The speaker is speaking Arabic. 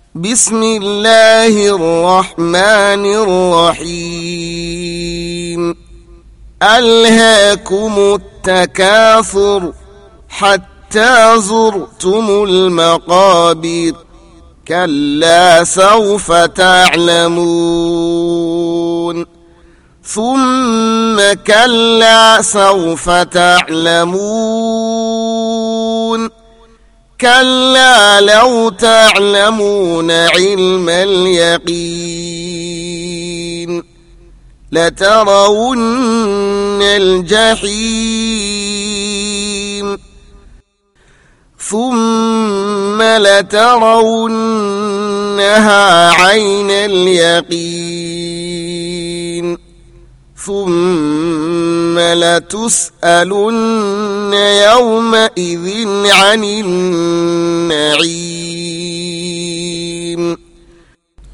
بسم الله الرحمن الرحيم. ألهاكم التكاثر حتى زرتم المقابر، كلا سوف تعلمون، ثم كلا سوف تعلمون، كلا لو تعلمون علم اليقين لترون الجحيم ثم لترونها عين اليقين ثم لتسألن يومئذ عن النعيم.